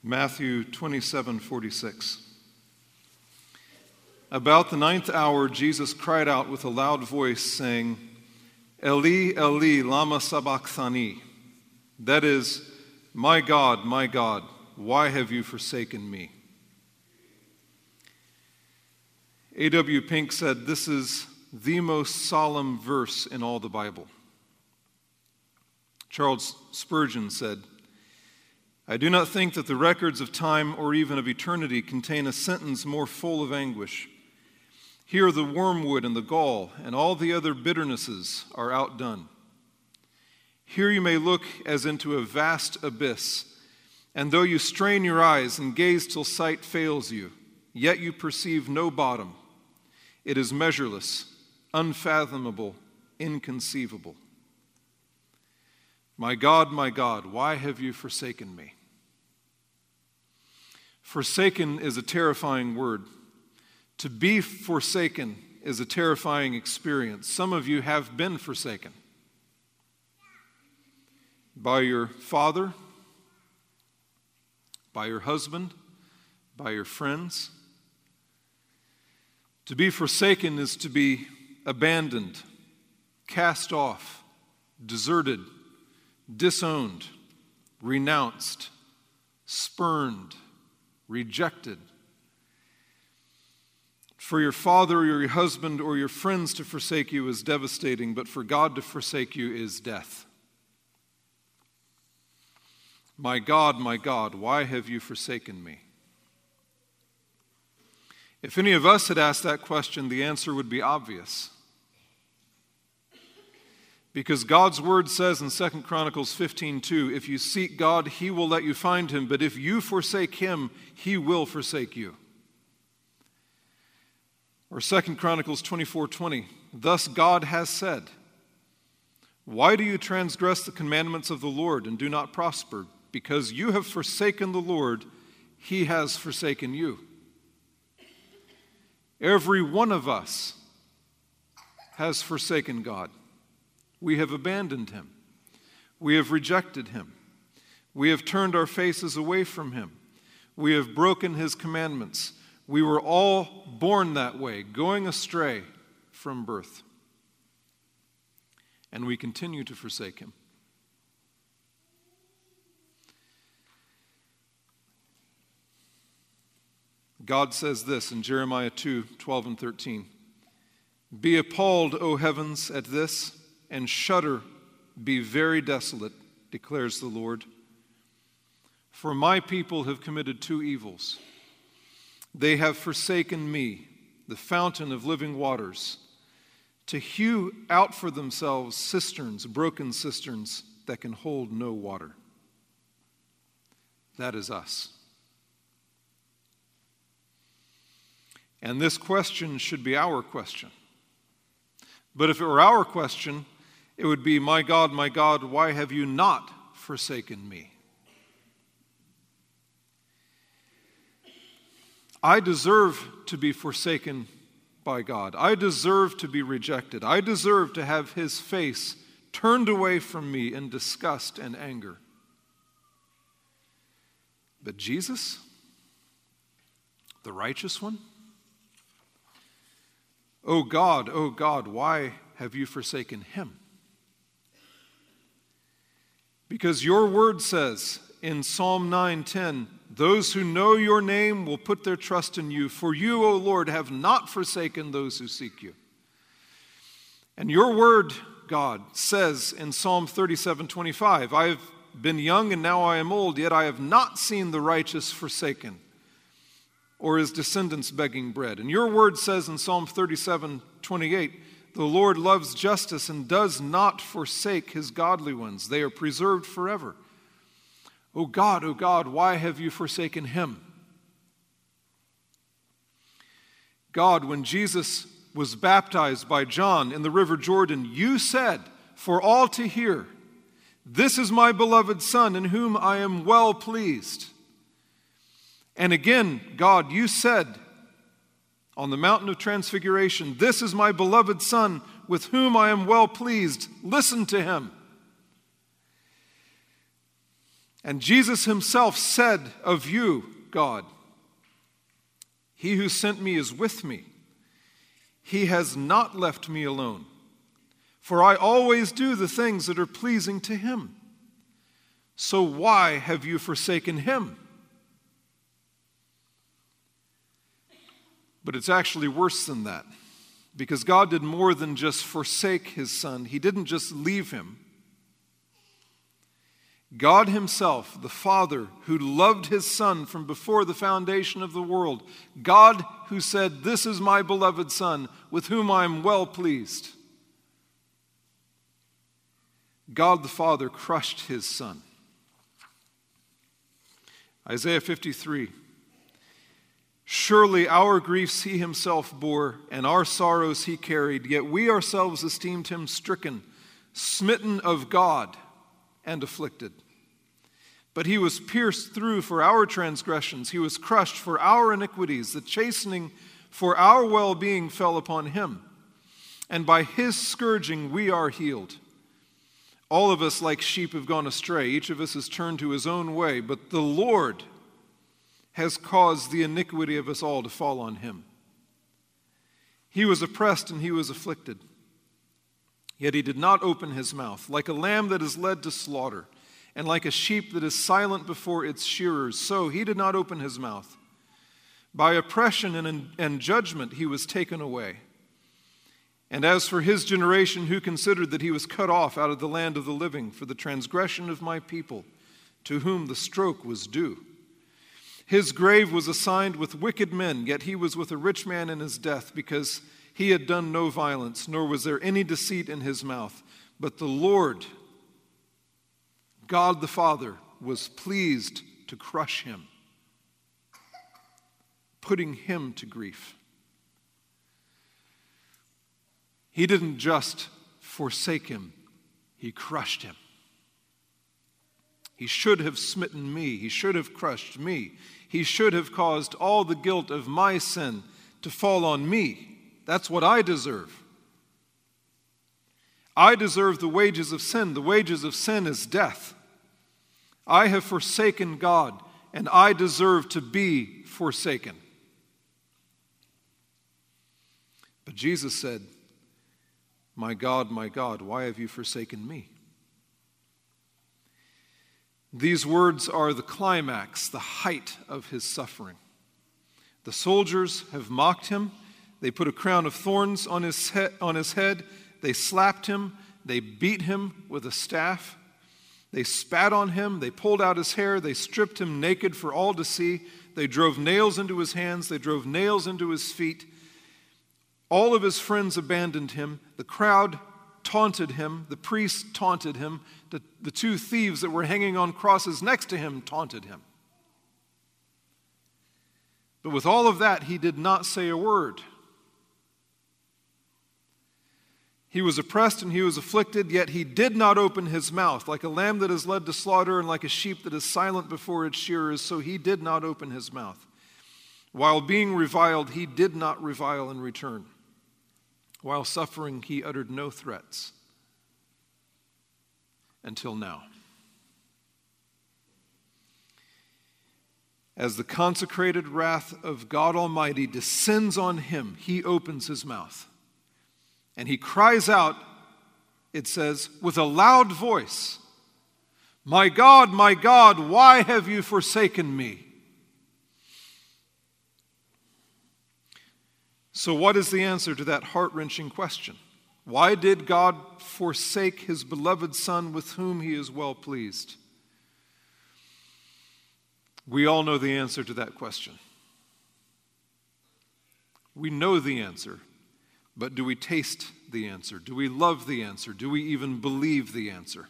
Matthew 27:46. About the 9th hour, Jesus cried out with a loud voice, saying, Eli, Eli, lama sabachthani. That is, my God, why have you forsaken me? A.W. Pink said, this is the most solemn verse in all the Bible. Charles Spurgeon said, I do not think that the records of time or even of eternity contain a sentence more full of anguish. Here the wormwood and the gall and all the other bitternesses are outdone. Here you may look as into a vast abyss, and though you strain your eyes and gaze till sight fails you, yet you perceive no bottom. It is measureless, unfathomable, inconceivable. My God, why have you forsaken me? Forsaken is a terrifying word. To be forsaken is a terrifying experience. Some of you have been forsaken by your father, by your husband, by your friends. To be forsaken is to be abandoned, cast off, deserted, disowned, renounced, spurned, rejected. For your father or your husband or your friends to forsake you is devastating, but for God to forsake you is death. My God, why have you forsaken me? If any of us had asked that question, the answer would be obvious. Because God's word says in 2 Chronicles 15:2, if you seek God, he will let you find him, but if you forsake him, he will forsake you. Or 2 Chronicles 24:20, thus God has said, why do you transgress the commandments of the Lord and do not prosper? Because you have forsaken the Lord, he has forsaken you. Every one of us has forsaken God. We have abandoned him. We have rejected him. We have turned our faces away from him. We have broken his commandments. We were all born that way, going astray from birth. And we continue to forsake him. God says this in Jeremiah 2:12 and 13. Be appalled, O heavens, at this, and shudder, be very desolate, declares the Lord. For my people have committed two evils. They have forsaken me, the fountain of living waters, to hew out for themselves cisterns, broken cisterns that can hold no water. That is us. And this question should be our question. But if it were our question, it would be, my God, why have you not forsaken me? I deserve to be forsaken by God. I deserve to be rejected. I deserve to have his face turned away from me in disgust and anger. But Jesus, the righteous one, O God, why have you forsaken him? Because your word says in Psalm 9:10, those who know your name will put their trust in you, for you, O Lord, have not forsaken those who seek you. And your word, God, says in Psalm 37:25, I have been young and now I am old, yet I have not seen the righteous forsaken, or his descendants begging bread. And your word says in Psalm 37:28, the Lord loves justice and does not forsake his godly ones. They are preserved forever. O God, why have you forsaken him? God, when Jesus was baptized by John in the river Jordan, you said for all to hear, this is my beloved Son in whom I am well pleased. And again, God, you said on the mountain of transfiguration, this is my beloved Son with whom I am well pleased. Listen to him. And Jesus himself said of you, God, he who sent me is with me. He has not left me alone, for I always do the things that are pleasing to him. So why have you forsaken him? But it's actually worse than that, because God did more than just forsake his Son. He didn't just leave him. God himself, the Father, who loved his Son from before the foundation of the world, God who said, "This is my beloved Son, with whom I am well pleased." God the Father crushed his Son. Isaiah 53. Surely our griefs he himself bore, and our sorrows he carried, yet we ourselves esteemed him stricken, smitten of God, and afflicted. But he was pierced through for our transgressions, he was crushed for our iniquities, the chastening for our well-being fell upon him, and by his scourging we are healed. All of us like sheep have gone astray, each of us has turned to his own way, but the Lord has caused the iniquity of us all to fall on him. He was oppressed and he was afflicted, yet he did not open his mouth. Like a lamb that is led to slaughter, and like a sheep that is silent before its shearers, so he did not open his mouth. By oppression and judgment he was taken away. And as for his generation, who considered that he was cut off out of the land of the living for the transgression of my people, to whom the stroke was due. His grave was assigned with wicked men, yet he was with a rich man in his death, because he had done no violence, nor was there any deceit in his mouth. But the Lord, God the Father, was pleased to crush him, putting him to grief. He didn't just forsake him, he crushed him. He should have smitten me. He should have crushed me. He should have caused all the guilt of my sin to fall on me. That's what I deserve. I deserve the wages of sin. The wages of sin is death. I have forsaken God, and I deserve to be forsaken. But Jesus said, my God, why have you forsaken me?" These words are the climax, the height of his suffering. The soldiers have mocked him. They put a crown of thorns on his head. They slapped him. They beat him with a staff. They spat on him. They pulled out his hair. They stripped him naked for all to see. They drove nails into his hands. They drove nails into his feet. All of his friends abandoned him. The crowd taunted him. The priests taunted him. The two thieves that were hanging on crosses next to him taunted him. But with all of that, he did not say a word. He was oppressed and he was afflicted, yet he did not open his mouth. Like a lamb that is led to slaughter and like a sheep that is silent before its shearers, so he did not open his mouth. While being reviled, he did not revile in return. While suffering, he uttered no threats. Until now. As the consecrated wrath of God Almighty descends on him, he opens his mouth. And he cries out, it says, with a loud voice, my God, why have you forsaken me?" So what is the answer to that heart-wrenching question? Why did God forsake his beloved Son with whom he is well pleased? We all know the answer to that question. We know the answer, but do we taste the answer? Do we love the answer? Do we even believe the answer?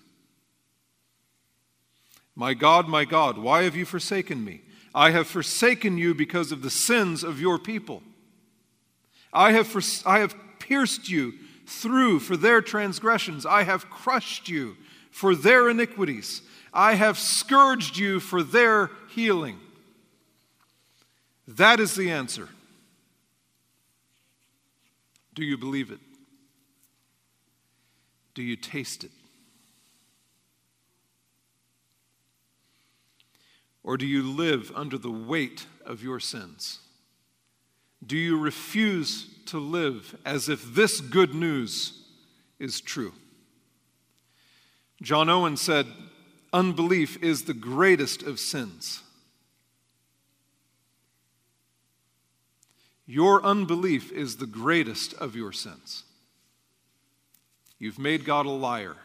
My God, why have you forsaken me? I have forsaken you because of the sins of your people. I have pierced you through for their transgressions. I have crushed you for their iniquities. I have scourged you for their healing. That is the answer. Do you believe it? Do you taste it? Or do you live under the weight of your sins? Do you refuse to live as if this good news is true? John Owen said, "Unbelief is the greatest of sins." Your unbelief is the greatest of your sins. You've made God a liar.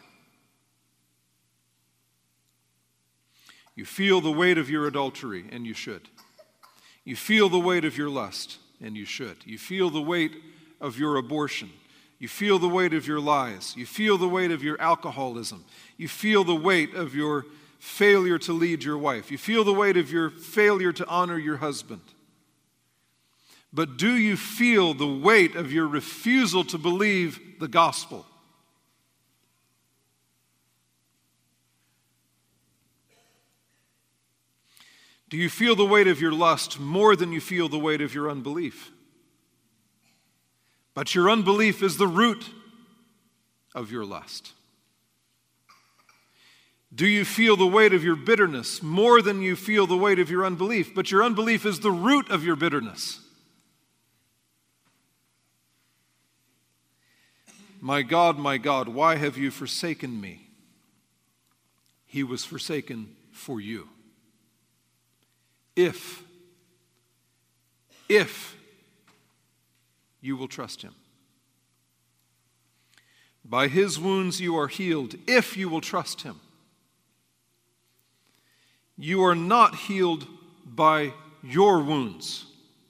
You feel the weight of your adultery, and you should. You feel the weight of your lust, and you should. You feel the weight of your abortion. You feel the weight of your lies. You feel the weight of your alcoholism. You feel the weight of your failure to lead your wife. You feel the weight of your failure to honor your husband. But do you feel the weight of your refusal to believe the gospel? Do you feel the weight of your lust more than you feel the weight of your unbelief? But your unbelief is the root of your lust. Do you feel the weight of your bitterness more than you feel the weight of your unbelief? But your unbelief is the root of your bitterness. My God, why have you forsaken me? He was forsaken for you. If you will trust him. By his wounds you are healed, if you will trust him. You are not healed by your wounds.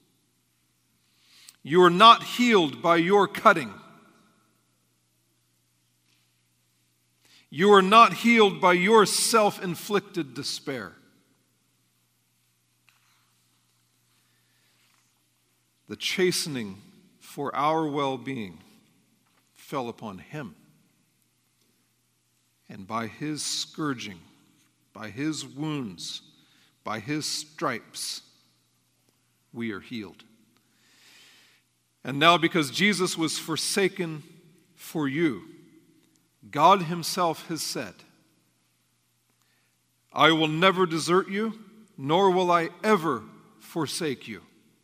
You are not healed by your cutting. You are not healed by your self-inflicted despair. The chastening for our well-being fell upon him. And by his scourging, by his wounds, by his stripes, we are healed. And now, because Jesus was forsaken for you, God himself has said, I will never desert you, nor will I ever forsake you.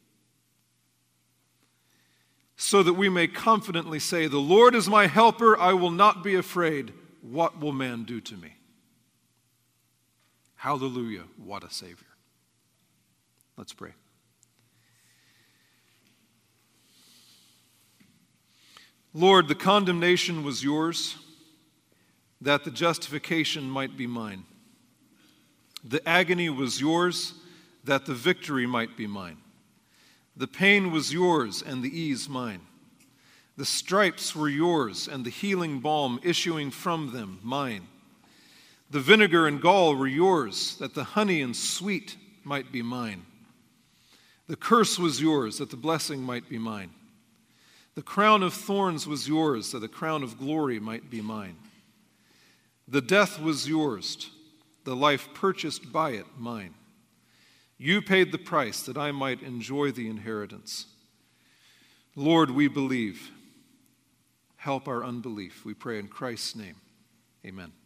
So that we may confidently say, the Lord is my helper, I will not be afraid. What will man do to me? Hallelujah, what a Savior. Let's pray. Lord, the condemnation was yours, that the justification might be mine. The agony was yours, that the victory might be mine. The pain was yours, and the ease mine. The stripes were yours, and the healing balm issuing from them mine. The vinegar and gall were yours, that the honey and sweet might be mine. The curse was yours, that the blessing might be mine. The crown of thorns was yours, that the crown of glory might be mine. The death was yours, the life purchased by it mine. You paid the price that I might enjoy the inheritance. Lord, we believe. Help our unbelief. We pray in Christ's name. Amen.